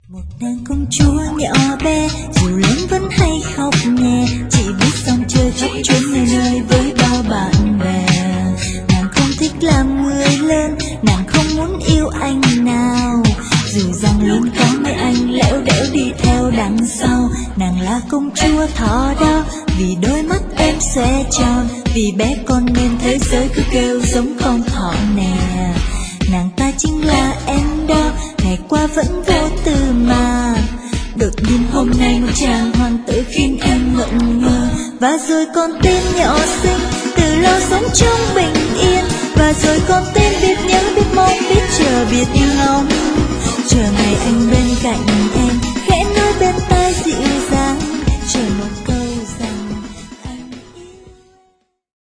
Một nàng công chúa nhỏ bé, dù lớn vẫn hay khóc nhè, chỉ biết xong chơi khắp chốn nơi nơi với bao bạn bè. Nàng không thích làm người lớn, nàng không muốn yêu anh nào, dù rằng luôn có mấy anh lẽo đẽo đi theo đằng sau. Nàng là công chúa thỏ đỏ, vì đôi mắt em sẽ tròn, vì bé con nên thế giới cứ kêu giống con thỏ nè. Nàng ta chính là em đó, ngày qua vẫn vô tư mà. Đột nhiên hôm nay một chàng hoàng tử khiến em ngẩn ngơ, và rồi con tim nhỏ xinh từ lâu sống trong bình yên, và rồi con tim biết nhớ biết mong biết chờ biết ngóng, chờ ngày anh bên cạnh